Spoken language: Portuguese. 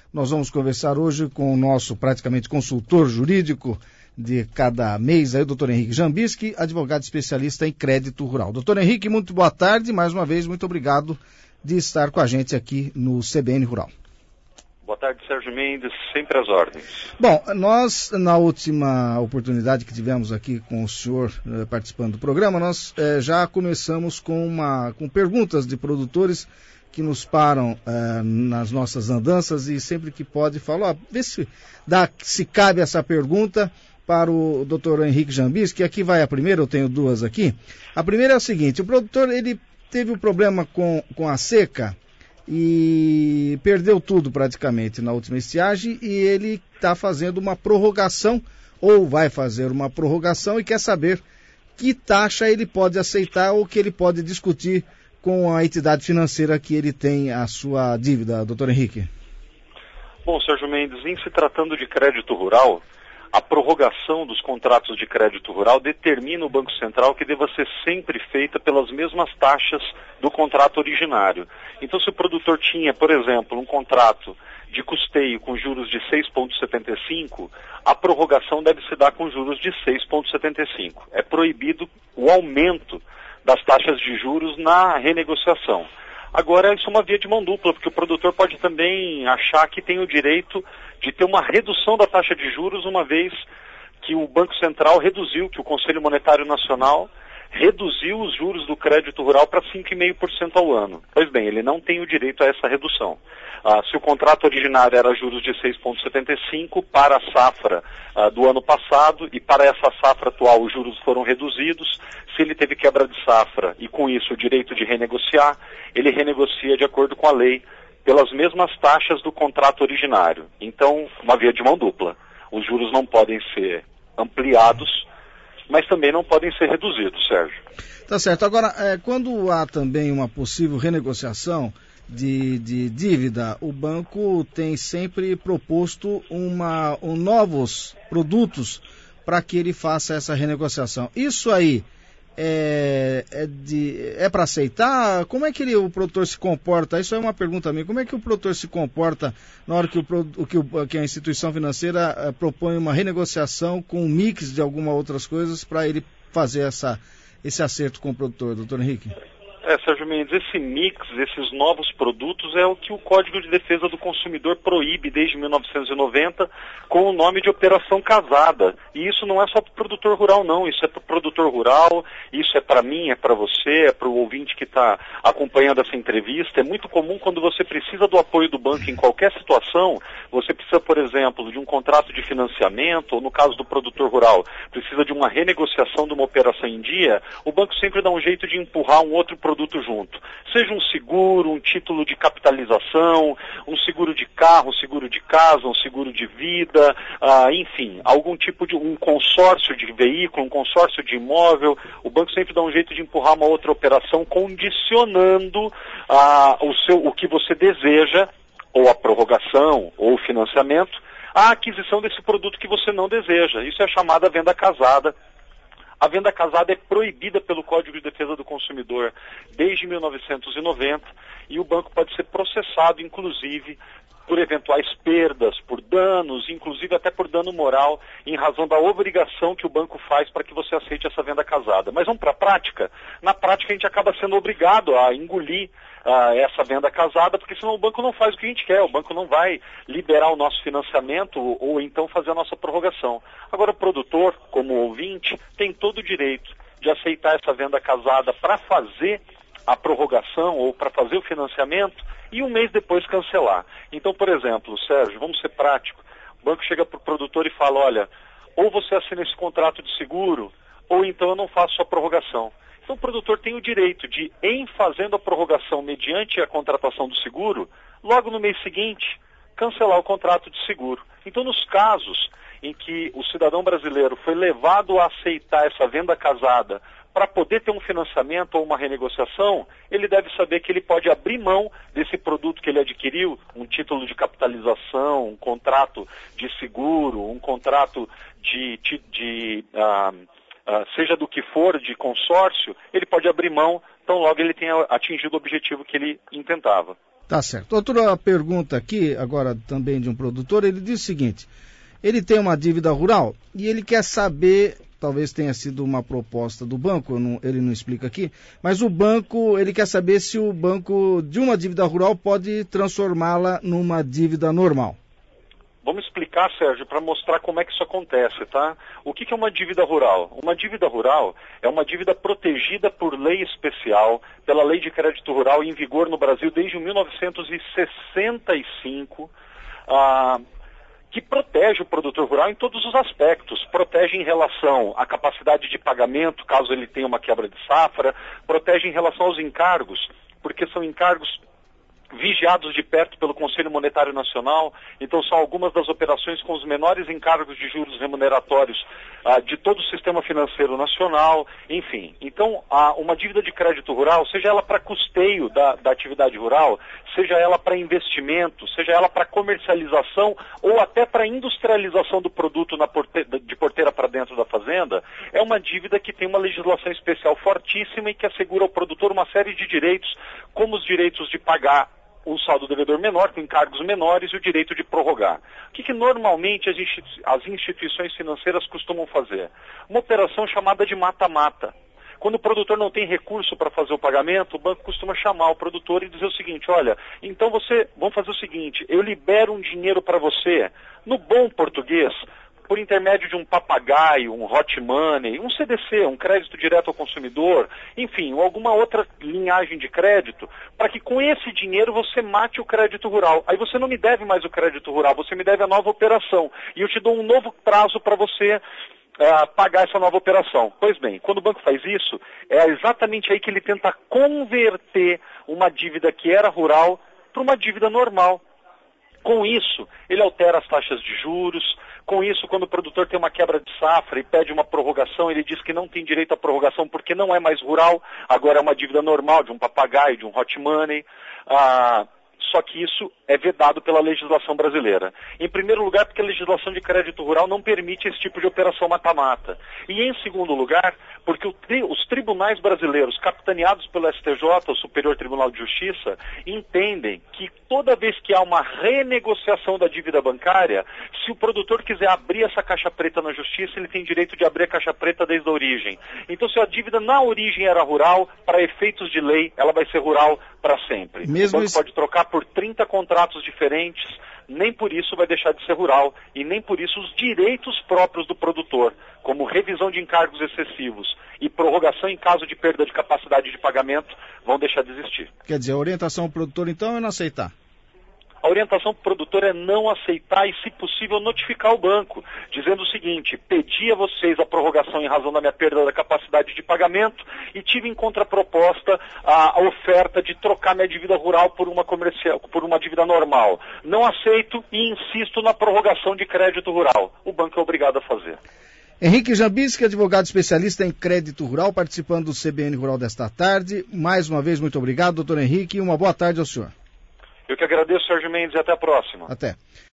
Nós vamos conversar hoje com o nosso praticamente consultor jurídico de cada mês, aí, o doutor Henrique Jambiski, advogado especialista em crédito rural. Doutor Henrique, muito boa tarde, mais uma vez, muito obrigado de estar com a gente aqui no CBN Rural. Boa tarde, Sérgio Mendes, sempre às ordens. Bom, nós, na última oportunidade que tivemos aqui com o senhor participando do programa, nós já começamos com perguntas de produtores que nos param nas nossas andanças e sempre que pode falar, vê se cabe essa pergunta para o doutor Henrique Jambiski, que aqui vai a primeira, eu tenho duas aqui. A primeira é o seguinte: o produtor ele teve um problema com a seca e perdeu tudo praticamente na última estiagem e ele está fazendo uma prorrogação, ou vai fazer uma prorrogação, e quer saber que taxa ele pode aceitar ou que ele pode discutir com a entidade financeira que ele tem a sua dívida, doutor Henrique. Bom, Sérgio Mendes, em se tratando de crédito rural, a prorrogação dos contratos de crédito rural determina o Banco Central que deva ser sempre feita pelas mesmas taxas do contrato originário. Então, se o produtor tinha, por exemplo, um contrato de custeio com juros de 6,75, a prorrogação deve se dar com juros de 6,75. É proibido o aumento das taxas de juros na renegociação. Agora, isso é uma via de mão dupla, porque o produtor pode também achar que tem o direito de ter uma redução da taxa de juros, uma vez que o Banco Central reduziu, que o Conselho Monetário Nacional reduziu os juros do crédito rural para 5,5% ao ano. Pois bem, ele não tem o direito a essa redução. Se o contrato originário era juros de 6,75 para a safra do ano passado, e para essa safra atual os juros foram reduzidos, se ele teve quebra de safra e com isso o direito de renegociar, ele renegocia de acordo com a lei, pelas mesmas taxas do contrato originário. Então, uma via de mão dupla. Os juros não podem ser ampliados, mas também não podem ser reduzidos, Sérgio. Tá certo. Agora, quando há também uma possível renegociação de dívida, o banco tem sempre proposto novos produtos para que ele faça essa renegociação. Isso aí é para aceitar? Como é que o produtor se comporta? Isso é uma pergunta minha. Como é que o produtor se comporta na hora que a instituição financeira propõe uma renegociação com um mix de algumas outras coisas para ele fazer esse acerto com o produtor, doutor Henrique? Sérgio Mendes, esse mix, esses novos produtos é o que o Código de Defesa do Consumidor proíbe desde 1990 com o nome de operação casada. E isso não é só para o produtor rural, não. Isso é para o produtor rural, isso é para mim, é para você, é para o ouvinte que está acompanhando essa entrevista. É muito comum quando você precisa do apoio do banco em qualquer situação, você precisa, por exemplo, de um contrato de financiamento, ou no caso do produtor rural, precisa de uma renegociação de uma operação em dia, o banco sempre dá um jeito de empurrar um outro produto junto. Seja um seguro, um título de capitalização, um seguro de carro, um seguro de casa, um seguro de vida, enfim, algum tipo de um consórcio de veículo, um consórcio de imóvel. O banco sempre dá um jeito de empurrar uma outra operação condicionando o que você deseja, ou a prorrogação, ou o financiamento, à aquisição desse produto que você não deseja. Isso é chamada venda casada. A venda casada é proibida pelo Código de Defesa do Consumidor desde 1990 e o banco pode ser processado, inclusive, por eventuais perdas, por danos, inclusive até por dano moral, em razão da obrigação que o banco faz para que você aceite essa venda casada. Mas vamos para a prática? Na prática a gente acaba sendo obrigado a engolir essa venda casada, porque senão o banco não faz o que a gente quer, o banco não vai liberar o nosso financiamento ou então fazer a nossa prorrogação. Agora o produtor, como ouvinte, tem todo o direito de aceitar essa venda casada para fazer a prorrogação ou para fazer o financiamento e um mês depois cancelar. Então, por exemplo, Sérgio, vamos ser práticos, o banco chega para o produtor e fala, olha, ou você assina esse contrato de seguro, ou então eu não faço a prorrogação. Então o produtor tem o direito de, em fazendo a prorrogação mediante a contratação do seguro, logo no mês seguinte, cancelar o contrato de seguro. Então nos casos em que o cidadão brasileiro foi levado a aceitar essa venda casada para poder ter um financiamento ou uma renegociação, ele deve saber que ele pode abrir mão desse produto que ele adquiriu, um título de capitalização, um contrato de seguro, um contrato seja do que for, de consórcio, ele pode abrir mão, tão logo ele tenha atingido o objetivo que ele intentava. Tá certo. Outra pergunta aqui, agora também de um produtor, ele diz o seguinte: ele tem uma dívida rural e ele quer saber, talvez tenha sido uma proposta do banco, ele não explica aqui, mas o banco, ele quer saber se o banco de uma dívida rural pode transformá-la numa dívida normal. Vamos explicar, Sérgio, para mostrar como é que isso acontece, tá? O que é uma dívida rural? Uma dívida rural é uma dívida protegida por lei especial, pela Lei de Crédito Rural em vigor no Brasil desde 1965, que protege o produtor rural em todos os aspectos. Protege em relação à capacidade de pagamento, caso ele tenha uma quebra de safra, protege em relação aos encargos, porque são encargos vigiados de perto pelo Conselho Monetário Nacional. Então são algumas das operações com os menores encargos de juros remuneratórios de todo o sistema financeiro nacional, enfim. Então uma dívida de crédito rural, seja ela para custeio da atividade rural, seja ela para investimento, seja ela para comercialização ou até para industrialização do produto de porteira para dentro da fazenda, é uma dívida que tem uma legislação especial fortíssima e que assegura ao produtor uma série de direitos, como os direitos de pagar um saldo devedor menor, com encargos menores, e o direito de prorrogar. O que normalmente as instituições financeiras costumam fazer? Uma operação chamada de mata-mata. Quando o produtor não tem recurso para fazer o pagamento, o banco costuma chamar o produtor e dizer o seguinte: olha, então vamos fazer o seguinte, eu libero um dinheiro para você, no bom português, por intermédio de um papagaio, um hot money, um CDC, um crédito direto ao consumidor, enfim, ou alguma outra linhagem de crédito, para que com esse dinheiro você mate o crédito rural. Aí você não me deve mais o crédito rural, você me deve a nova operação. E eu te dou um novo prazo para você pagar essa nova operação. Pois bem, quando o banco faz isso, é exatamente aí que ele tenta converter uma dívida que era rural para uma dívida normal. Com isso, ele altera as taxas de juros. Com isso, quando o produtor tem uma quebra de safra e pede uma prorrogação, ele diz que não tem direito à prorrogação porque não é mais rural, agora é uma dívida normal de um papagaio, de um hot money. Só que isso é vedado pela legislação brasileira. Em primeiro lugar, porque a legislação de crédito rural não permite esse tipo de operação mata-mata. E em segundo lugar, porque os tribunais brasileiros, capitaneados pelo STJ, o Superior Tribunal de Justiça, entendem que toda vez que há uma renegociação da dívida bancária, se o produtor quiser abrir essa caixa preta na Justiça, ele tem direito de abrir a caixa preta desde a origem. Então, se a dívida na origem era rural, para efeitos de lei, ela vai ser rural para sempre. O banco pode trocar por 30 contratos diferentes, nem por isso vai deixar de ser rural, e nem por isso os direitos próprios do produtor, como revisão de encargos excessivos e prorrogação em caso de perda de capacidade de pagamento, vão deixar de existir. Quer dizer, a orientação ao produtor, então, é não aceitar? A orientação para o produtor é não aceitar e, se possível, notificar o banco, dizendo o seguinte: pedi a vocês a prorrogação em razão da minha perda da capacidade de pagamento e tive em contraproposta a oferta de trocar minha dívida rural por uma dívida normal. Não aceito e insisto na prorrogação de crédito rural. O banco é obrigado a fazer. Henrique Jambisky, advogado especialista em crédito rural, participando do CBN Rural desta tarde. Mais uma vez, muito obrigado, doutor Henrique, e uma boa tarde ao senhor. Eu que agradeço, Sérgio Mendes, e até a próxima. Até.